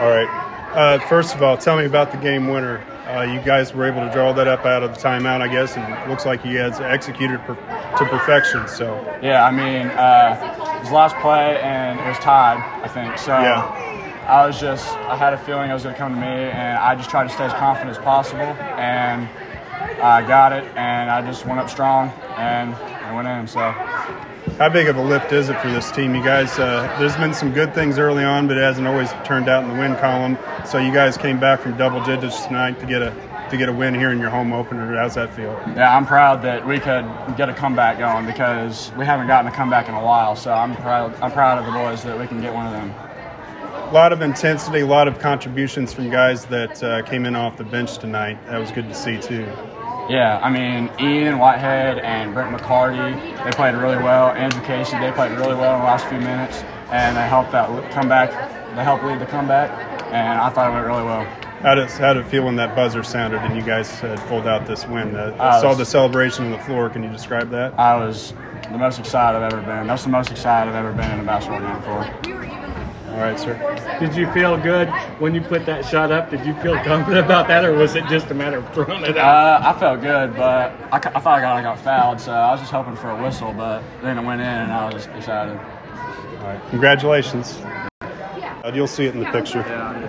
All right. First of all, tell me about the game winner. You guys were able to draw that up out of the timeout, I guess, and it looks like you guys executed to perfection. So yeah, I mean, it was the last play, and it was tied, I think. So yeah. I had a feeling it was going to come to me, and I just tried to stay as confident as possible, and I got it, and I just went up strong, and I went in. So. How big of a lift is it for this team? You guys, there's been some good things early on, but it hasn't always turned out in the win column. So you guys came back from double digits tonight to get a win here in your home opener. How's that feel? Yeah, I'm proud that we could get a comeback going because we haven't gotten a comeback in a while. So I'm proud of the boys that we can get one of them. A lot of intensity, a lot of contributions from guys that came in off the bench tonight. That was good to see too. Yeah, I mean, Ian Whitehead and Brent McCarty, they played really well. Andrew Casey, they played really well in the last few minutes, and they helped that comeback. They helped lead the comeback, and I thought it went really well. How did it feel when that buzzer sounded and you guys had pulled out this win? I saw the celebration on the floor. Can you describe that? I was the most excited I've ever been. That's the most excited I've ever been in a basketball game before. All right, sir. Did you feel good when you put that shot up? Did you feel confident about that, or was it just a matter of throwing it out? I felt good, but I thought I got fouled, so I was just hoping for a whistle, but then it went in, and I was excited. All right. Congratulations. You'll see it in the picture. Yeah.